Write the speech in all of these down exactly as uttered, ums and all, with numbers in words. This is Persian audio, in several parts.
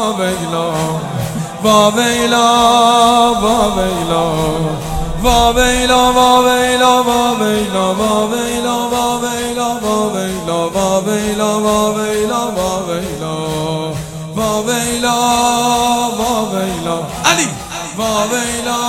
ویلا وا ویلا وا ویلا وا ویلا وا ویلا وا ویلا وا ویلا وا ویلا وا ویلا وا ویلا وا ویلا وا ویلا وا ویلا وا ویلا علی وا ویلا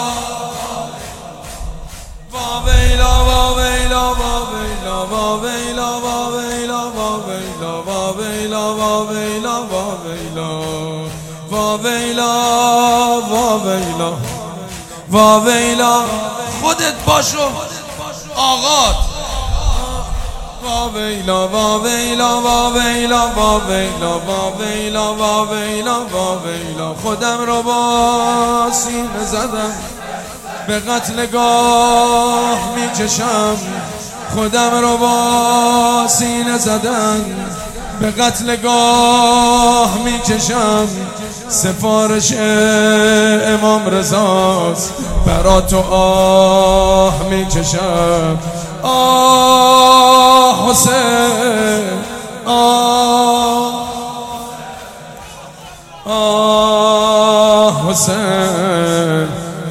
وا ویلا وا ویلا وا ویلا وا ویلا وا ویلا وا ویلا وا ویلا وا ویلا وا ویلا وا ویلا وا ویلا وا ویلا خودت باشو آقات وا ویلا وا ویلا وا ویلا وا ویلا وا ویلا وا ویلا وا ویلا خودم رو با سینه زدم به قتلگاه میکشم خودم رو با سینه زدن به قتلگاه میکشم سفارش امام رضاست برا تو آه میکشم آه حسین آه آه حسین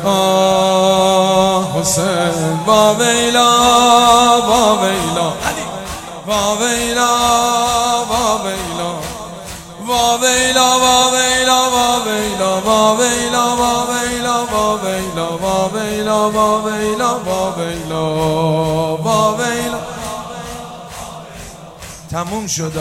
آه حسین وا ویلا وا ویلا وا ویلا وا ویلا وا ویلا وا ویلا وا ویلا وا ویلا وا ویلا وا ویلا وا ویلا وا ویلا وا ویلا وا ویلا تموم شد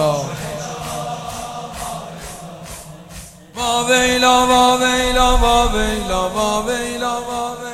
وا ویلا وا ویلا وا ویلا وا ویلا وا